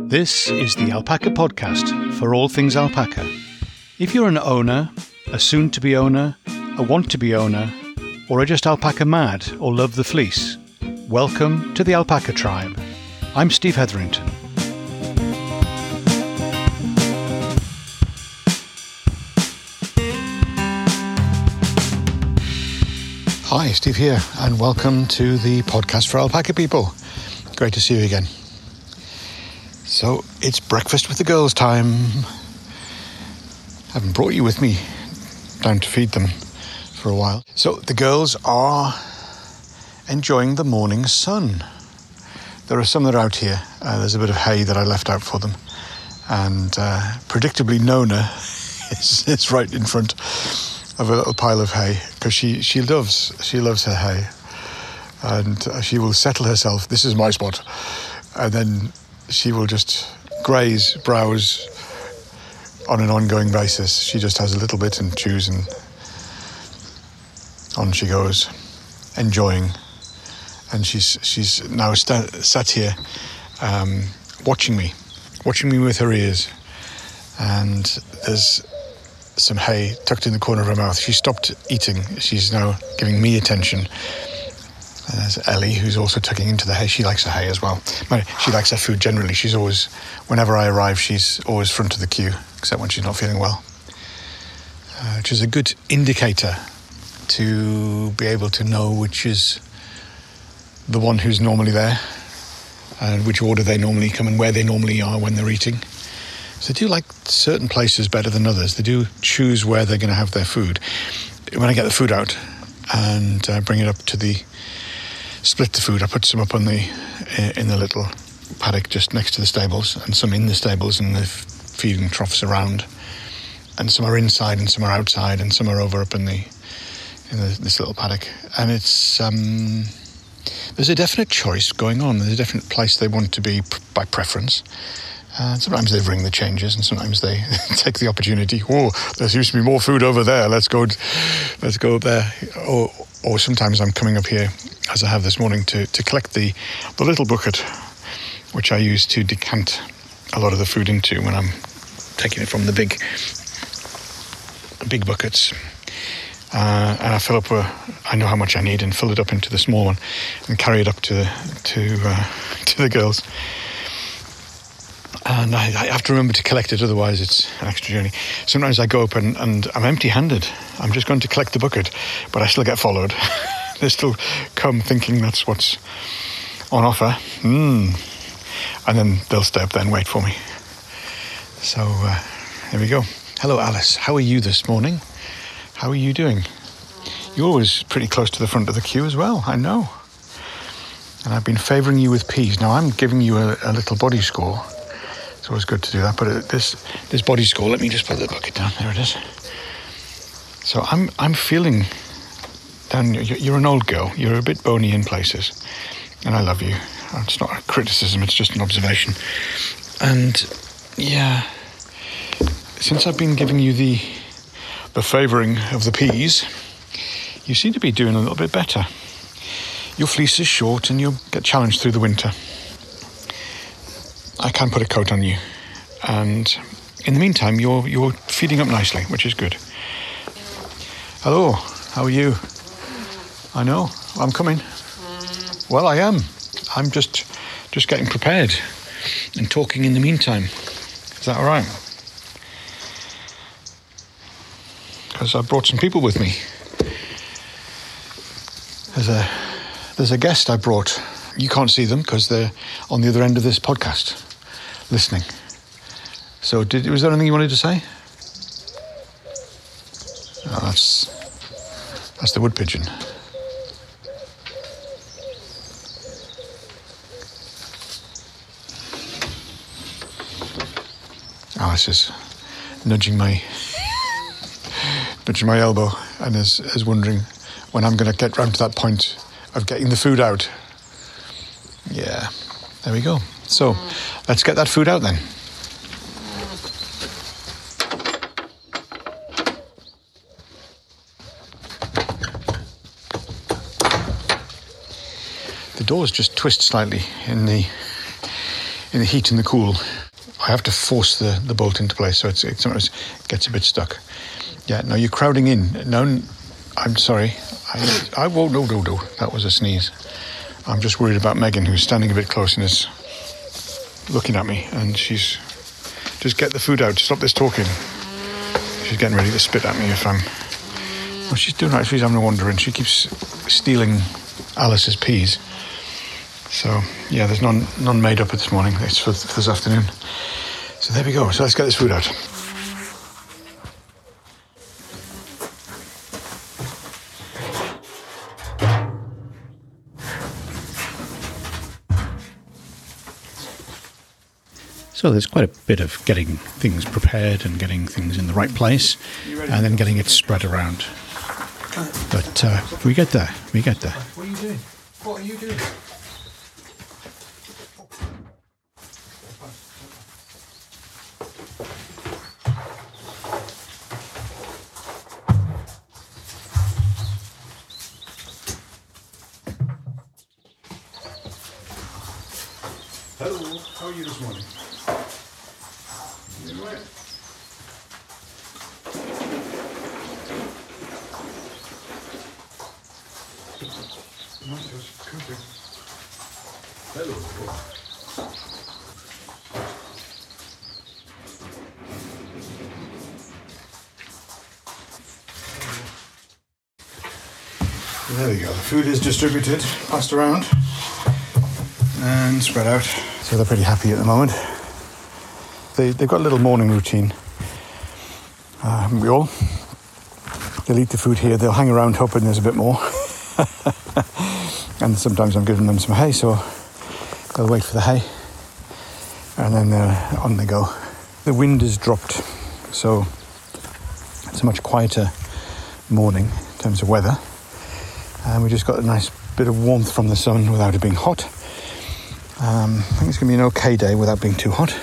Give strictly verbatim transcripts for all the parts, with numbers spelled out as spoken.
This is the Alpaca Podcast for all things alpaca. If you're an owner, a soon-to-be owner, a want-to-be owner, or are just alpaca mad or love the fleece, welcome to the Alpaca Tribe. I'm Steve Hetherington. Hi, Steve here, and welcome to the podcast for alpaca people. Great to see you again. So, it's breakfast with the girls time. I haven't brought you with me down to feed them for a while. So, the girls are enjoying the morning sun. There are some that are out here. Uh, there's a bit of hay that I left out for them. And uh, predictably, Nona is, is right in front of a little pile of hay, because she, she loves she loves her hay, and uh, she will settle herself. This is my spot, and then she will just graze, browse on an ongoing basis. She just has a little bit and chews, and on she goes, enjoying. And she's she's now sta- sat here, um, watching me, watching me with her ears, and there's some hay tucked in the corner of her mouth. She stopped eating. She's now giving me attention. And there's Ellie, who's also tucking into the hay. She likes the hay as well. She likes her food generally. She's always, whenever I arrive, she's always front of the queue, except when she's not feeling well. Uh, which is a good indicator to be able to know which is the one who's normally there, and which order they normally come and where they normally are when they're eating. So they do like certain places better than others. They do choose where they're going to have their food. When I get the food out and uh, bring it up to the, split the food, I put some up on the, in the little paddock just next to the stables, and some in the stables and the feeding troughs around. And some are inside and some are outside, and some are over up in the, in the, this little paddock. And it's, um, there's a definite choice going on. There's a definite place they want to be by preference. And sometimes they ring the changes, and sometimes they take the opportunity. Oh, there seems to be more food over there. Let's go, let's go up there. Or, or sometimes I'm coming up here, as I have this morning, to, to collect the, the little bucket, which I use to decant a lot of the food into when I'm taking it from the big, big buckets. Uh, and I fill up. A, I know how much I need, and fill it up into the small one, and carry it up to to uh, to the girls. And I, I have to remember to collect it, otherwise it's an extra journey. Sometimes I go up and, and I'm empty-handed. I'm just going to collect the bucket, but I still get followed. They still come thinking that's what's on offer. Mm. And then they'll stay up there and wait for me. So, uh, here we go. Hello, Alice. How are you this morning? How are you doing? You're always pretty close to the front of the queue as well, I know. And I've been favouring you with peas. Now, I'm giving you a, a little body score. It's always good to do that, but uh, this this body score, let me just put the bucket down. There it is. So I'm I'm feeling down. You're, you're an old girl. You're a bit bony in places, and I love you. It's not a criticism. It's just an observation. And yeah, since I've been giving you the the favouring of the peas, you seem to be doing a little bit better. Your fleece is short, and you'll get challenged through the winter. I can put a coat on you, and in the meantime you're you're feeding up nicely, which is good. Hello, how are you? I know, I'm coming. Well, I am. I'm just just getting prepared and talking in the meantime. Is that all right? Because I brought some people with me. There's a there's a guest I brought. You can't see them because they're on the other end of this podcast, listening. So, did was there anything you wanted to say? Oh, that's that's the wood pigeon. Alice is nudging my nudging my elbow and is is wondering when I'm going to get round to that point of getting the food out. Yeah, there we go. So, let's get that food out then. The doors just twist slightly in the in the heat and the cool. I have to force the, the bolt into place, so it's, it sometimes gets a bit stuck. Yeah, no, you're crowding in. No, I'm sorry. I, I won't, no, no, no. That was a sneeze. I'm just worried about Megan, who's standing a bit close and is looking at me, and she's, just get the food out, stop this talking. She's getting ready to spit at me if I'm, well, she's doing right, she's having a wander, and she keeps stealing Alice's peas. So, yeah, there's none none made up this morning. It's for, for this afternoon. So there we go. So let's get this food out. So there's quite a bit of getting things prepared and getting things in the right place and then getting it spread around. But uh, we get there. We get there. What are you doing? What are you doing? Hello, how are you this morning? You all right? Hello. There we go. The food is distributed, passed around, and spread out. So they're pretty happy at the moment. They, they've got a little morning routine. Uh, haven't we all? They'll eat the food here. They'll hang around hoping there's a bit more. And sometimes I'm giving them some hay, so they'll wait for the hay. And then uh, on they go. The wind has dropped, so it's a much quieter morning in terms of weather. And we just got a nice bit of warmth from the sun without it being hot. Um, I think it's going to be an okay day without being too hot.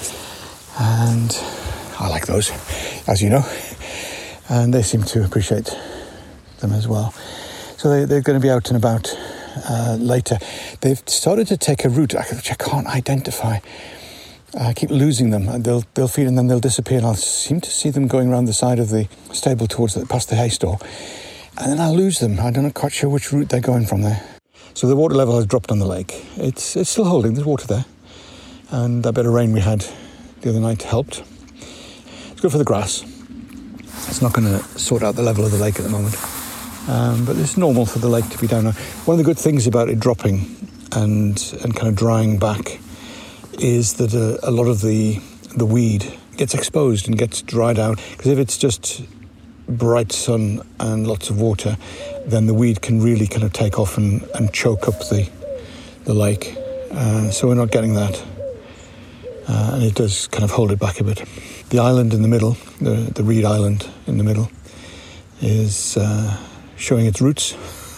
And I like those, as you know. And they seem to appreciate them as well. So they, they're going to be out and about uh, later. They've started to take a route which I can't identify. I keep losing them. They'll they'll feed and then they'll disappear. And I'll seem to see them going around the side of the stable towards the, past the hay store. And then I'll lose them. I'm not quite sure which route they're going from there. So the water level has dropped on the lake. It's it's still holding. There's water there. And that bit of rain we had the other night helped. It's good for the grass. It's not going to sort out the level of the lake at the moment. Um, but it's normal for the lake to be down now. One of the good things about it dropping and and kind of drying back is that a, a lot of the the weed gets exposed and gets dried out. Because if it's just bright sun and lots of water, then the weed can really kind of take off and, and choke up the the lake. Uh, so we're not getting that. Uh, and it does kind of hold it back a bit. The island in the middle, the, the reed island in the middle, is uh, showing its roots.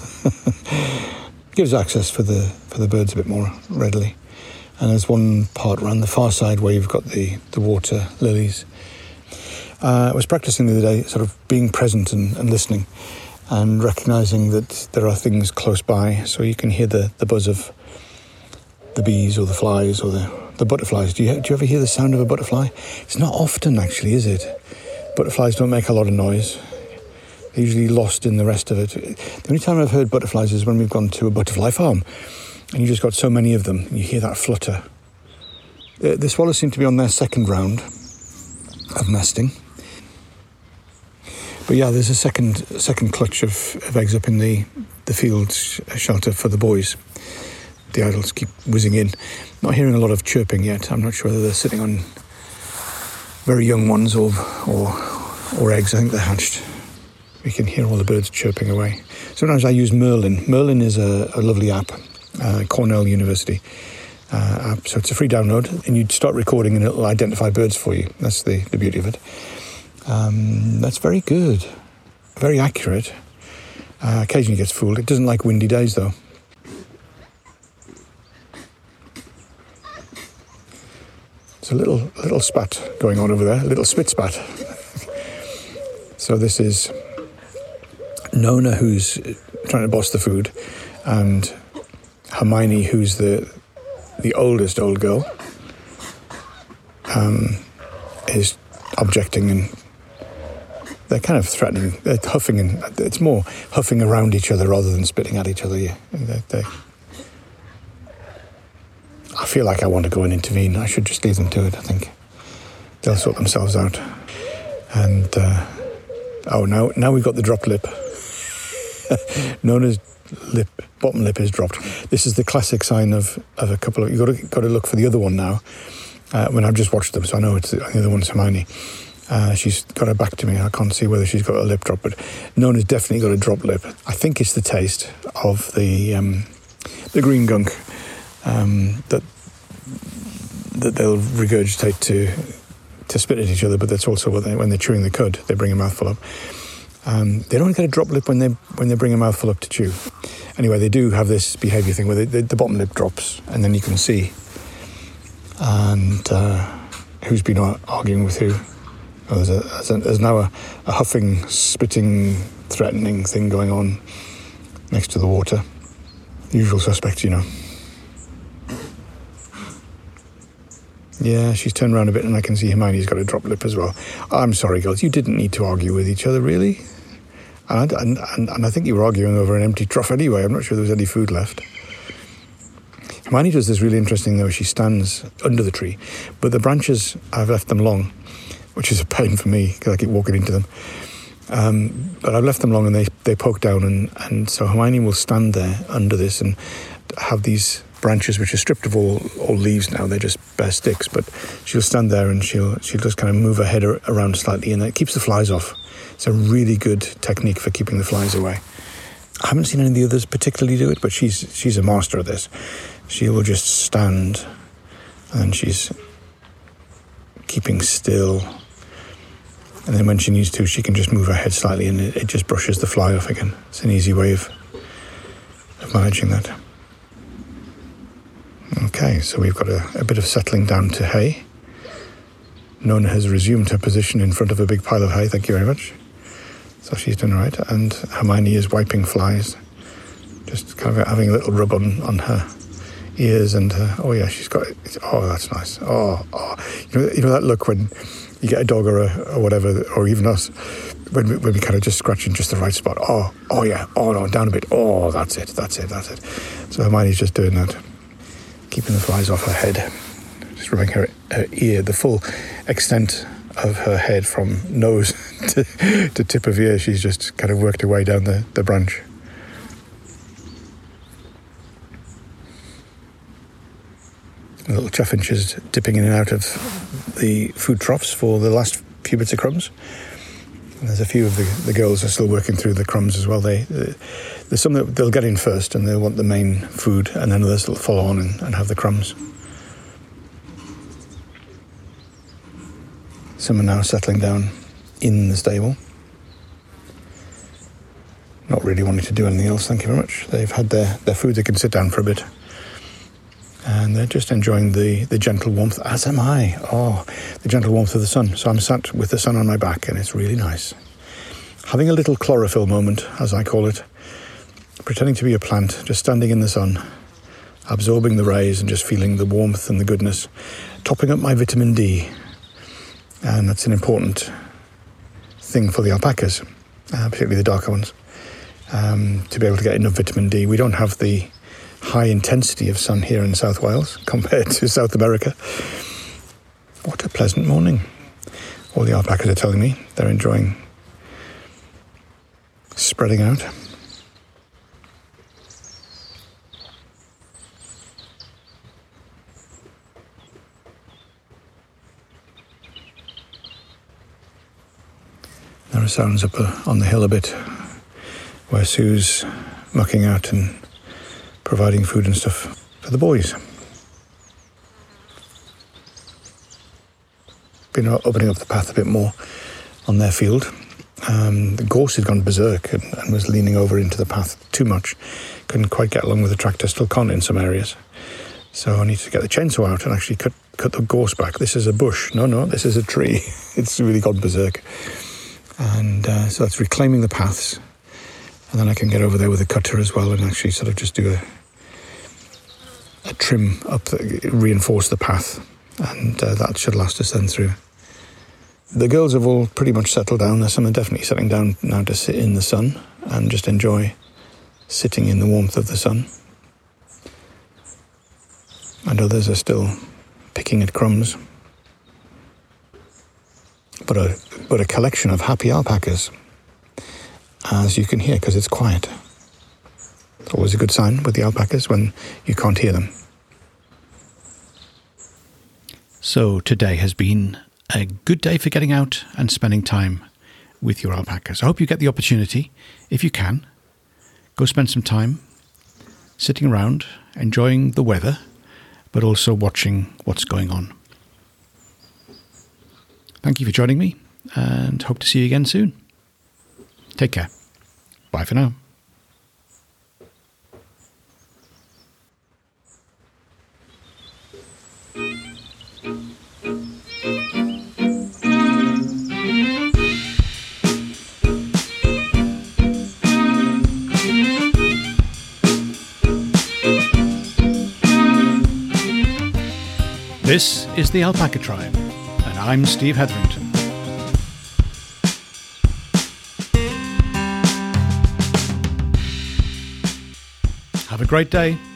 Gives access for the for the birds a bit more readily. And there's one part around the far side where you've got the, the water lilies. Uh, I was practicing the other day, sort of being present and, and listening and recognising that there are things close by, so you can hear the, the buzz of the bees or the flies or the, the butterflies. Do you, do you ever hear the sound of a butterfly? It's not often, actually, is it? Butterflies don't make a lot of noise. They're usually lost in the rest of it. The only time I've heard butterflies is when we've gone to a butterfly farm and you just got so many of them and you hear that flutter. The, the swallows seem to be on their second round of nesting. But yeah, there's a second second clutch of, of eggs up in the, the field sh- shelter for the boys. The idles keep whizzing in. Not hearing a lot of chirping yet. I'm not sure whether they're sitting on very young ones or or, or eggs. I think they're hatched. We can hear all the birds chirping away. Sometimes I use Merlin. Merlin is a, a lovely app, uh, Cornell University uh, app. So it's a free download, and you start recording and it'll identify birds for you. That's the, the beauty of it. Um, that's very good, very accurate. Uh, occasionally gets fooled. It doesn't like windy days though. There's a little little spat going on over there, a little spit spat. So this is Nona, who's trying to boss the food, and Hermione, who's the the oldest old girl, um, is objecting, and they're kind of threatening. They're huffing, and it's more huffing around each other rather than spitting at each other. Yeah, they, they, I feel like I want to go and intervene. I should just leave them to it. I think they'll sort themselves out. And uh, oh, now now we've got the dropped lip. Nona's lip, bottom lip is dropped. This is the classic sign of, of a couple of. You've got to got to look for the other one now. Uh, when I've just watched them, so I know it's the other one's Hermione. Uh, she's got her back to me. I can't see whether she's got a lip drop, but Nona's definitely got a drop lip. I think it's the taste of the um, the green gunk um, that that they'll regurgitate to to spit at each other. But that's also what they, when they're chewing the cud, they bring a mouthful up. Um, they don't get a drop lip when they when they bring a mouthful up to chew. Anyway, they do have this behaviour thing where they, they, the bottom lip drops, and then you can see and uh, who's been arguing with who. Oh, there's, a, there's, a, there's now a, a huffing, spitting, threatening thing going on next to the water. Usual suspects, you know. Yeah, she's turned around a bit, and I can see Hermione's got a drop lip as well. I'm sorry, girls, you didn't need to argue with each other, really. And, and, and, and I think you were arguing over an empty trough anyway. I'm not sure there was any food left. Hermione does this really interesting, though. She stands under the tree, but the branches, I've left them long, which is a pain for me because I keep walking into them. Um, but I've left them long, and they, they poke down, and, and so Hermione will stand there under this and have these branches which are stripped of all, all leaves now. They're just bare sticks, but she'll stand there and she'll she'll just kind of move her head around slightly, and it keeps the flies off. It's a really good technique for keeping the flies away. I haven't seen any of the others particularly do it, but she's she's a master of this. She will just stand, and she's keeping still, and then when she needs to, she can just move her head slightly, and it, it just brushes the fly off again. It's an easy way of, of managing that. Okay, so we've got a, a bit of settling down to hay. Nona has resumed her position in front of a big pile of hay, thank you very much. So she's done all right, and Hermione is wiping flies, just kind of having a little rub on, on her ears, and her, oh yeah, she's got it. Oh, that's nice. Oh, oh. You know, you know that look when you get a dog or a, or whatever, or even us, when we, when we kind of just scratch in just the right spot. Oh, oh yeah, oh no, down a bit. Oh, that's it, that's it, that's it. So Hermione's just doing that, keeping the flies off her head, just rubbing her, her ear, the full extent of her head from nose to, to tip of ear. She's just kind of worked her way down the, the branch. The little chaffinches dipping in and out of the food troughs for the last few bits of crumbs. And there's a few of the, the girls are still working through the crumbs as well. They, they There's some that they'll get in first and they'll want the main food, and then others will follow on and, and have the crumbs. Some are now settling down in the stable. Not really wanting to do anything else, thank you very much. They've had their, their food, they can sit down for a bit. And they're just enjoying the, the gentle warmth, as am I. Oh, the gentle warmth of the sun. So I'm sat with the sun on my back, and it's really nice. Having a little chlorophyll moment, as I call it. Pretending to be a plant, just standing in the sun, absorbing the rays and just feeling the warmth and the goodness. Topping up my vitamin D. And that's an important thing for the alpacas, uh, particularly the darker ones, um, to be able to get enough vitamin D. We don't have the high intensity of sun here in South Wales compared to South America. What a pleasant morning. All the alpacas are telling me they're enjoying spreading out. There are sounds up on the hill a bit where Sue's mucking out and providing food and stuff for the boys. Been opening up the path a bit more on their field. Um, the gorse had gone berserk and, and was leaning over into the path too much. Couldn't quite get along with the tractor, still can't in some areas. So I need to get the chainsaw out and actually cut, cut the gorse back. This is a bush. No, no, this is a tree. It's really gone berserk. And uh, so that's reclaiming the paths, and then I can get over there with a cutter as well and actually sort of just do a, a trim up, the, reinforce the path and uh, that should last us then through. The girls have all pretty much settled down. There's some are definitely settling down now to sit in the sun and just enjoy sitting in the warmth of the sun. And others are still picking at crumbs. But a, but a collection of happy alpacas, as you can hear, because it's quiet. It's always a good sign with the alpacas when you can't hear them. So today has been a good day for getting out and spending time with your alpacas. I hope you get the opportunity, if you can, go spend some time sitting around, enjoying the weather, but also watching what's going on. Thank you for joining me, and hope to see you again soon. Take care. Bye for now. This is the Alpaca Tribe, and I'm Steve Hetherington. Have a great day.